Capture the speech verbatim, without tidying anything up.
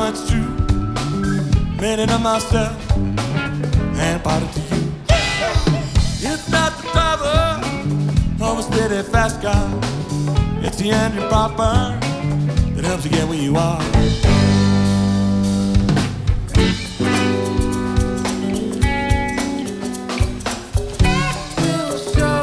it's true. Made it of myself and part it to you. It's not the driver of a steady fast car. It's the engine proper that helps you get where you are.